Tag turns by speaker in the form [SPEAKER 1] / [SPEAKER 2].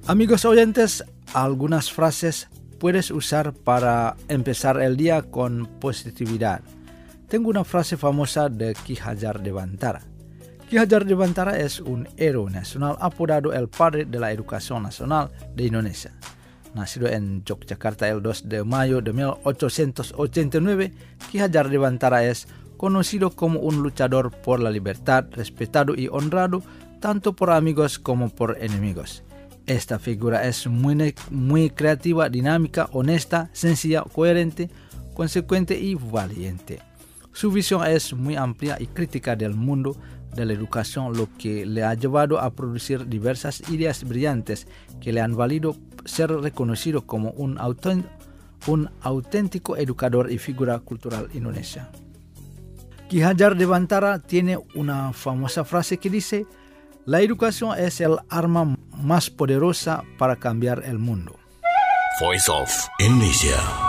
[SPEAKER 1] Amigos oyentes, algunas frases puedes usar para empezar el día con positividad. Tengo una frase famosa de Ki Hajar Dewantara. Ki Hajar Dewantara es un héroe nacional apodado el padre de la educación nacional de Indonesia. Nacido en Yogyakarta el 2 de mayo de 1889, Ki Hajar Dewantara es conocido como un luchador por la libertad, respetado y honrado tanto por amigos como por enemigos. Esta figura es muy creativa, dinámica, honesta, sencilla, coherente, consecuente y valiente. Su visión es muy amplia y crítica del mundo de la educación, lo que le ha llevado a producir diversas ideas brillantes que le han valido ser reconocido como un auténtico educador y figura cultural indonesia. Ki Hajar Dewantara tiene una famosa frase que dice: "La educación es el arma más poderosa para cambiar el mundo".
[SPEAKER 2] Voice of Indonesia.